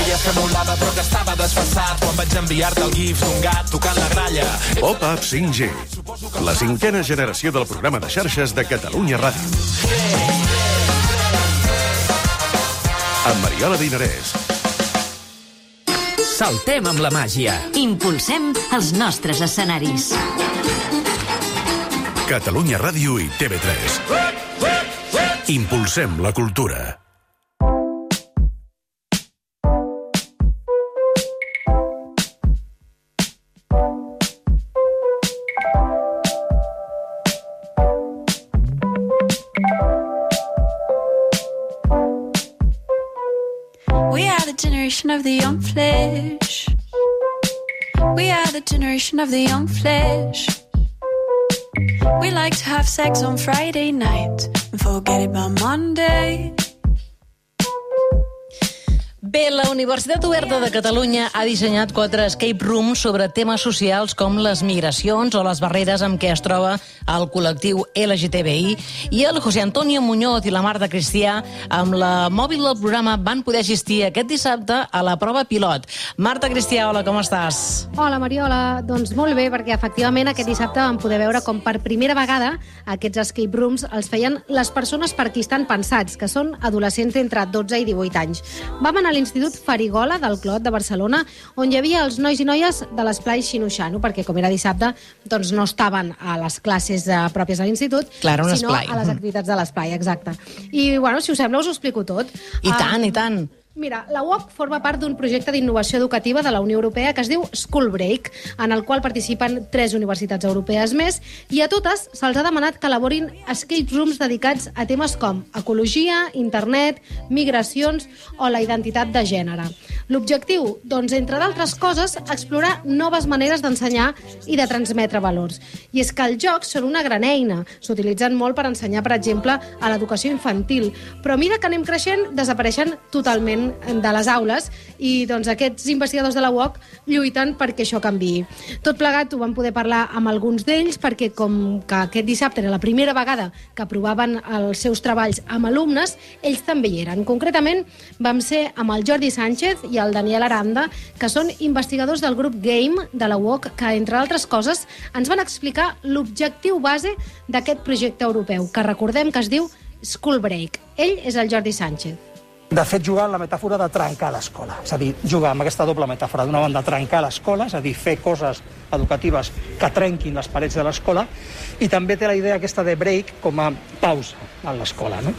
noia semulava però que estava desfassat quan vaig enviar-te el gif d'un gat tocant la gralla. Pop-Up 5G, la 5a generació del programa de xarxes de Catalunya Ràdio. Amb Mariola Dinarès. Saltem amb la màgia. Impulsem els nostres escenaris. Catalunya Ràdio i TV3. Impulsem la cultura. We are the generation of the young flesh. We are the generation of the young flesh. We like to have sex on Friday night and forget it by Monday. Bé, la Universitat Oberta de Catalunya ha dissenyat 4 escape rooms sobre temes socials com les migracions o les barreres amb què es troba el col·lectiu LGTBI, i el José Antonio Muñoz i la Marta Cristià, amb la mòbil del programa, van poder assistir aquest dissabte a la prova pilot. Marta Cristià, hola, com estàs? Hola, Mariola. Doncs molt bé, perquè efectivament aquest dissabte vam poder veure com per primera vegada aquests escape rooms els feien les persones per qui estan pensats, que són adolescents d'entre 12 i 18 anys. Vam anar a l'Institut Farigola del Clot de Barcelona, on hi havia els nois i noies de l'esplai Xinoxano, perquè com era dissabte, doncs no estaven a les classes pròpies a l'institut, sinó a les activitats de l'esplai, exacte. I, bueno, si us sembla, us ho explico tot. I tant, i tant. Mira, la UOC forma part d'un projecte d'innovació educativa de la Unió Europea que es diu School Break, en el qual participen 3 universitats europees més, i a totes se'ls ha demanat que elaborin escape rooms dedicats a temes com ecologia, internet, migracions o la identitat de gènere. L'objectiu, doncs, entre d'altres coses, explorar noves maneres d'ensenyar i de transmetre valors. I és que els jocs són una gran eina, s'utilitzen molt per ensenyar, per exemple, a l'educació infantil, però a mesura que anem creixent desapareixen totalment de les aules, i doncs aquests investigadors de la UOC lluiten perquè això canviï. Tot plegat ho vam poder parlar amb alguns d'ells, perquè com que aquest dissabte era la primera vegada que aprovaven els seus treballs amb alumnes, ells també hi eren. Concretament vam ser amb el Jordi Sánchez i el Daniel Aranda, que són investigadors del grup Game de la UOC, que entre altres coses ens van explicar l'objectiu base d'aquest projecte europeu, que recordem que es diu School Break. Ell és el Jordi Sánchez. De fet, jugar en la metàfora de trencar l'escola. És a dir, jugar amb aquesta doble metàfora. D'una banda, trencar l'escola, és a dir, fer coses educatives que trenquin les parets de l'escola, i també té la idea aquesta de break com a pausa a l'escola, no?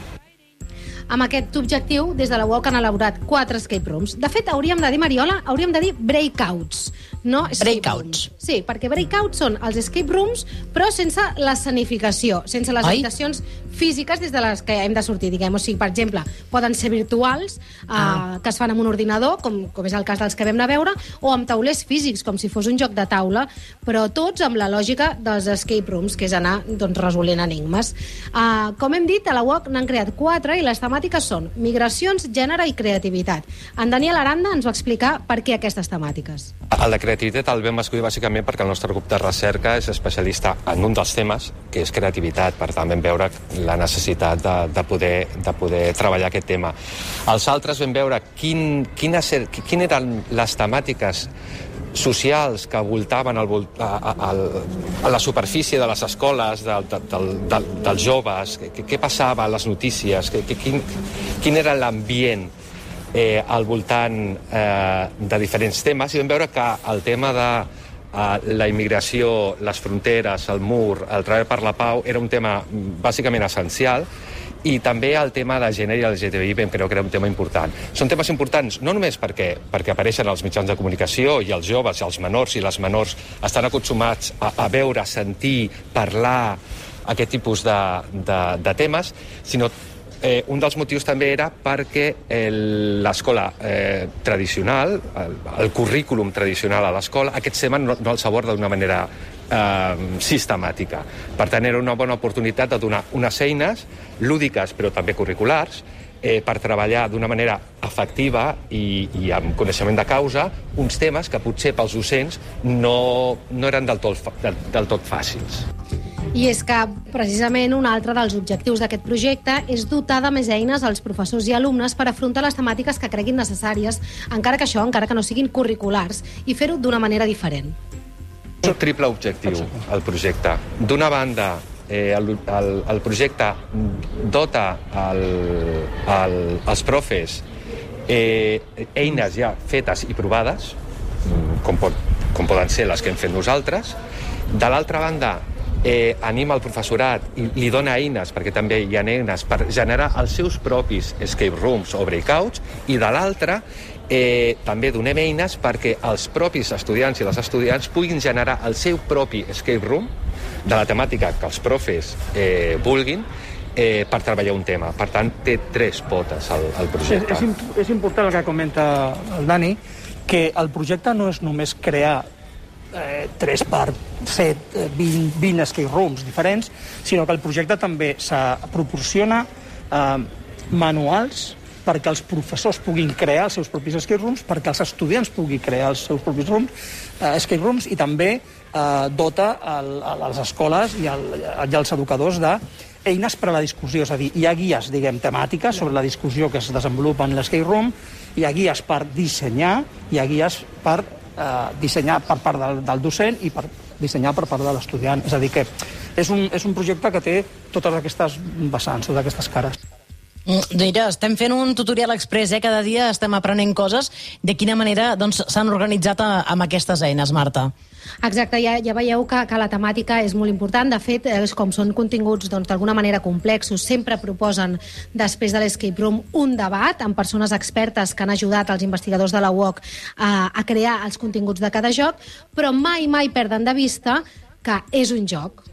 Amb aquest objectiu, des de la UOC han elaborat 4 escape rooms. De fet, hauríem de dir, Mariola, hauríem de dir breakouts, no breakouts. Sí, perquè breakouts són els escape rooms, però sense l'escenificació, sense les habitacions físiques des de les que hem de sortir, diguem. O sigui, per exemple, poden ser virtuals, que es fan amb un ordinador, com és el cas dels que vam anar a veure, o amb taulers físics, com si fos un joc de taula, però tots amb la lògica dels escape rooms, que és anar resolent enigmes. Com hem dit, a la UOC n'han creat 4 i les temàtiques són migracions, gènere i creativitat. En Daniel Aranda ens va explicar per què aquestes temàtiques. El de creativitat el vam escollir bàsicament perquè el nostre grup de recerca és especialista en un dels temes, que és creativitat. Per tant, vam veure la necessitat de poder treballar aquest tema. Els altres vam veure quines eren les temàtiques socials que voltaven a la superfície de les escoles, dels joves, què passava a les notícies, quin era l'ambient al voltant de diferents temes, i vam veure que el tema de la immigració, les fronteres, el mur, el treball per la pau, era un tema bàsicament essencial, i també el tema de gènere i LGTBI vam creure que era un tema important. Són temes importants no només perquè apareixen als mitjans de comunicació i els joves, i els menors i les menors estan acostumats a veure, sentir, parlar aquest tipus de temes, sinó un dels motius també era perquè l'escola tradicional, el currículum tradicional a l'escola, aquests temes no els aborda d'una manera sistemàtica. Per tant, era una bona oportunitat de donar unes eines lúdiques, però també curriculars, per treballar d'una manera efectiva i amb coneixement de causa uns temes que potser pels docents no eren del tot fàcils. I és que, precisament, un altre dels objectius d'aquest projecte és dotar de més eines als professors i alumnes per afrontar les temàtiques que creguin necessàries, encara que no siguin curriculars, i fer-ho d'una manera diferent. Un triple objectiu, el projecte. D'una banda, el projecte dota als profes eines ja fetes i provades, com poden ser les que hem fet nosaltres. De l'altra banda, anima el professorat i li dona eines, perquè també hi ha eines per generar els seus propis escape rooms o breakouts, i de l'altra també donem eines perquè els propis estudiants i les estudiants puguin generar el seu propi escape room de la temàtica que els profes vulguin per treballar un tema. Per tant, té 3 potes el projecte. És important el que comenta el Dani, que el projecte no és només crear 3 per 7, 20 escape rooms diferents, sinó que el projecte també proporciona manuals perquè els professors puguin crear els seus propis escape rooms, perquè els estudiants puguin crear els seus propis escape rooms, i també dota a les escoles i als educadors d'eines per a la discussió. És a dir, hi ha guies, temàtiques sobre la discussió que es desenvolupa en l'escape room, hi ha guies per dissenyar, hi ha guies per dissenyar per part del docent i per dissenyar per part de l'estudiant. És a dir, que és un projecte que té totes aquestes vessants, totes aquestes cares. Mira, estem fent un tutorial express, cada dia estem aprenent coses. De quina manera s'han organitzat amb aquestes eines, Marta? Exacte, ja veieu que la temàtica és molt important. De fet, com són continguts d'alguna manera complexos, sempre proposen després de l'Escape Room un debat amb persones expertes que han ajudat els investigadors de la UOC a crear els continguts de cada joc, però mai perden de vista que és un joc.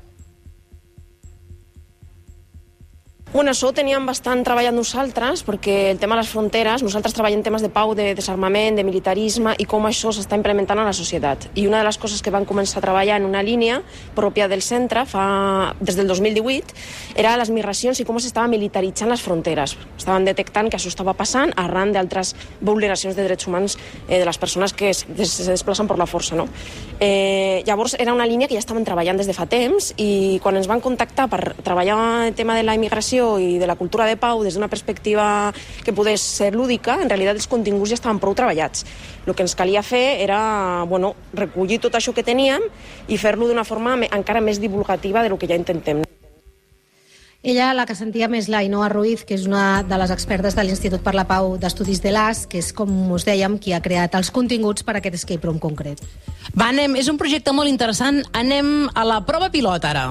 Bueno, això ho teníem bastant treballat nosaltres, perquè el tema de les fronteres, nosaltres treballem temes de pau, de desarmament, de militarisme, i com això s'està implementant a la societat. I una de les coses que vam començar a treballar en una línia pròpia del centre des del 2018 era les migracions i com s'estava militaritzant les fronteres. Estaven detectant que això estava passant arran d'altres vulneracions de drets humans de les persones que es desplacen per la força. No? Llavors era una línia que ja estaven treballant des de fa temps, i quan ens van contactar per treballar el tema de la immigració i de la cultura de pau des d'una perspectiva que pogués ser lúdica, en realitat els continguts ja estaven prou treballats. El que ens calia fer era recollir tot això que teníem i fer-lo d'una forma encara més divulgativa del que ja intentem. Ella, la que sentíem, és la Ainhoa Ruiz, que és una de les expertes de l'Institut per la Pau d'Estudis de l'AS, que és, com us dèiem, qui ha creat els continguts per a aquest escape room concret. Va, és un projecte molt interessant. Anem a la prova pilot, ara.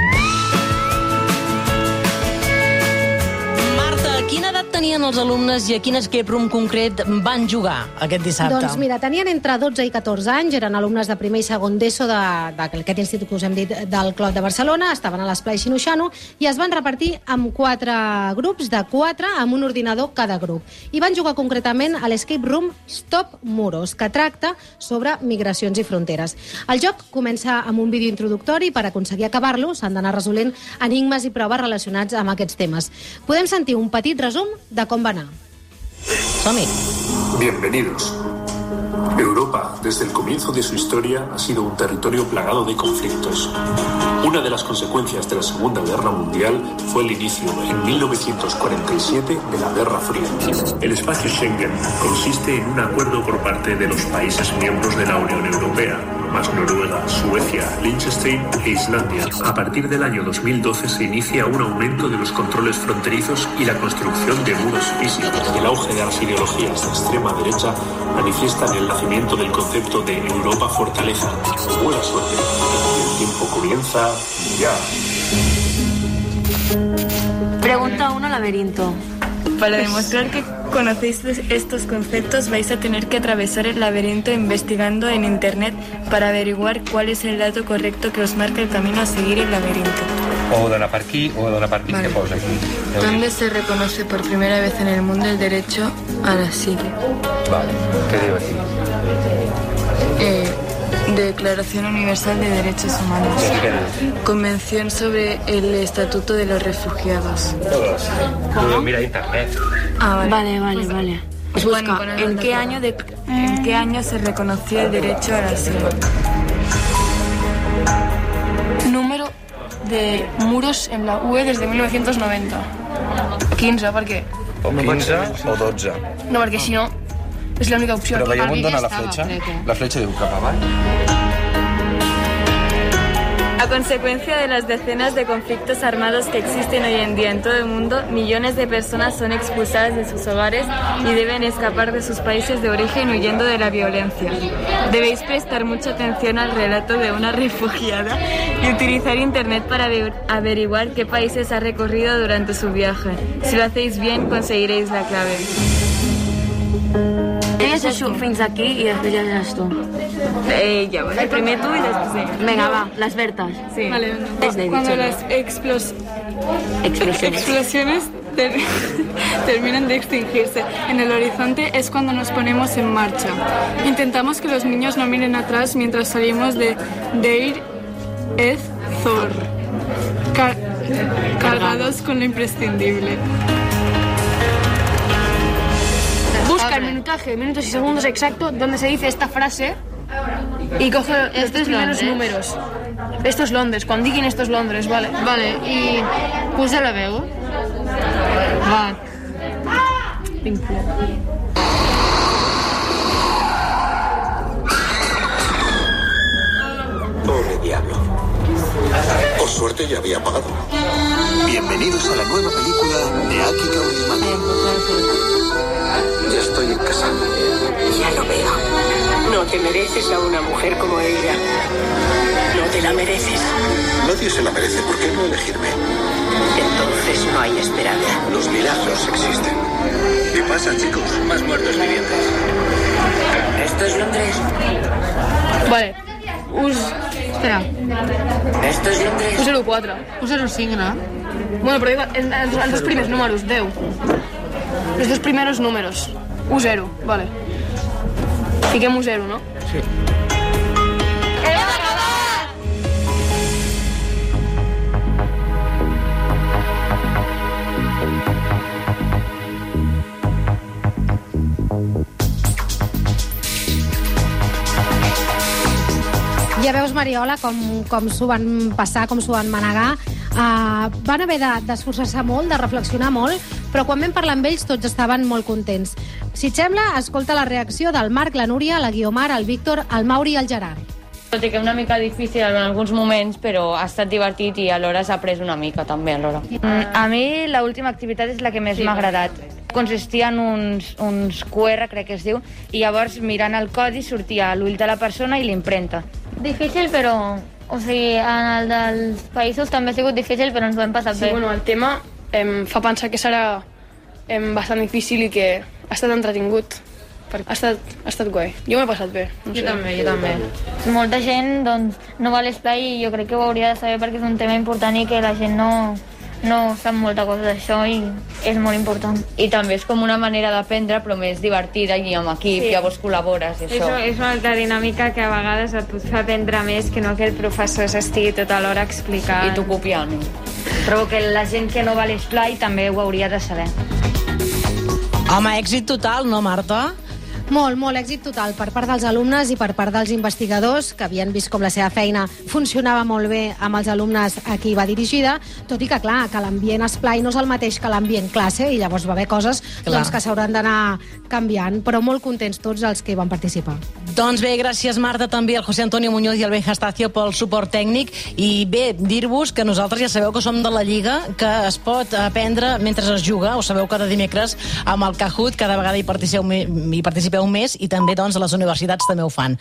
Quina edat tenien els alumnes i a quin escape room concret van jugar aquest dissabte? Doncs mira, tenien entre 12 i 14 anys, eren alumnes de primer i segon d'ESO d'aquest institut que us hem dit del Clot de Barcelona, estaven a l'Esplai Xinoxano i es van repartir en 4 grups de 4 amb un ordinador cada grup. I van jugar concretament a l'escape room Stop Muros, que tracta sobre migracions i fronteres. El joc comença amb un vídeo introductori i per aconseguir acabar-lo s'han d'anar resolent enigmes i proves relacionats amb aquests temes. Podem sentir un petit resum de com va anar. Som-hi. Bienvenidos. Europa, desde el comienzo de su historia, ha sido un territorio plagado de conflictos. Una de las consecuencias de la Segunda Guerra Mundial fue el inicio, en 1947, de la Guerra Fría. El espacio Schengen consiste en un acuerdo por parte de los países miembros de la Unión Europea, más Noruega, Suecia, Liechtenstein e Islandia. A partir del año 2012 se inicia un aumento de los controles fronterizos y la construcción de muros físicos. El auge de las ideologías de extrema derecha manifiestan el nacimiento del concepto de Europa Fortaleza. Buena suerte. El tiempo comienza ya. Pregunta 1, laberinto. Para demostrar que conocéis estos conceptos vais a tener que atravesar el laberinto investigando en internet para averiguar cuál es el dato correcto que os marca el camino a seguir el laberinto. O d'anar per aquí o d'anar per aquí, vale. Que posa aquí. ¿Dónde se reconoce por primera vez en el mundo el derecho al asilo? Vale, ¿qué digo aquí? Declaración Universal de Derechos Humanos. Convención sobre el Estatuto de los Refugiados. Mira internet. Vale. Pues busca, ¿en qué año se reconoció el derecho al asilo? Número de muros en la UE desde 1990. 15, ¿por qué? O 15 o 12. No, perquè si no, és l'única opció. Però veieu on dona la fletxa? La fletxa diu cap avall. A consecuencia de las decenas de conflictos armados que existen hoy en día en todo el mundo, millones de personas son expulsadas de sus hogares y deben escapar de sus países de origen huyendo de la violencia. Debéis prestar mucha atención al relato de una refugiada y utilizar internet para averiguar qué países ha recorrido durante su viaje. Si lo hacéis bien, conseguiréis la clave. Això fins aquí i després ja seràs tu. Ja, bueno, primer tu y después ella. Venga, va, las Bertas. Sí. Vale, Cuando las explosiones terminan de extinguirse en el horizonte es cuando nos ponemos en marcha. Intentamos que los niños no miren atrás mientras salimos de Deir ez-Zor, cargados con lo imprescindible. Busca el minutaje, minutos y segundos exacto, donde se dice esta frase y coge los tres primeros números. Esto es Londres, quan diguin esto es Londres, vale. Vale, i posa la veu. Va. Pobre diablo. Por suerte ya había pagado. Bienvenidos a la nueva película de Aki Kaurismäki. Ya estoy en casa. Ya lo veo. No te mereces a una mujer como ella. No te la mereces. Nadie se la merece. ¿Por qué no elegirme? Entonces no hay esperanza. Los milagros existen. ¿Qué pasa, chicos? Más muertos vivientes. ¿Esto es Londres? Vale. Espera. ¿Esto és Londres? 104. 105, no? Bueno, però digo, els dos primers números, 10. Los dos primeros números. 1-0, vale. Fiquem 1-0, no? Sí. ¡Hem acabat! Ja veus, Mariola, com s'ho van passar, com s'ho van manegar. Van haver d'esforçar-se molt, de reflexionar molt, però quan vam parlar amb ells tots estaven molt contents. Si et sembla, escolta la reacció del Marc, la Núria, la Guiomar, el Víctor, el Mauri i el Gerard. Tot i que una mica difícil en alguns moments, però ha estat divertit i alhora s'ha après una mica també alhora. A mi l'última activitat és la que més m'ha agradat. Consistia en uns QR, crec que es diu, i llavors mirant el codi sortia l'ull de la persona i l'impremta. Difícil, però... O sigui, en el dels països també ha sigut difícil, però ens ho hem passat bé. Sí, bueno, el tema em fa pensar que serà bastant difícil i que ha estat entretingut. Ha estat guai. Jo m'he passat bé. No sé. Jo també. Molta gent doncs, no va a l'esplai i jo crec que ho hauria de saber perquè és un tema important i que la gent no sap molta cosa d'això i és molt important. I també és com una manera d'aprendre, però més divertida i amb equip, sí. Llavors col·labores i això. És una altra dinàmica que a vegades et pot fer aprendre més que no que el professor s'estigui tota l'hora explicant. I tu copiant. Trobo que la gent que no va a l'esplai també ho hauria de saber. Home, èxit total, no, Marta? Molt, molt èxit total per part dels alumnes i per part dels investigadors, que havien vist com la seva feina funcionava molt bé amb els alumnes a qui va dirigida, tot i que, clar, que l'ambient esplai no és el mateix que l'ambient classe, i llavors va haver coses doncs, que s'hauran d'anar canviant, però molt contents tots els que van participar. Doncs bé, gràcies, Marta, també al José Antonio Muñoz i al Benja Estacio pel suport tècnic, i bé, dir-vos que nosaltres ja sabeu que som de la Lliga, que es pot aprendre mentre es juga, ho sabeu, cada dimecres amb el Kahoot, cada vegada hi participeu més, i també doncs a les universitats també ho fan.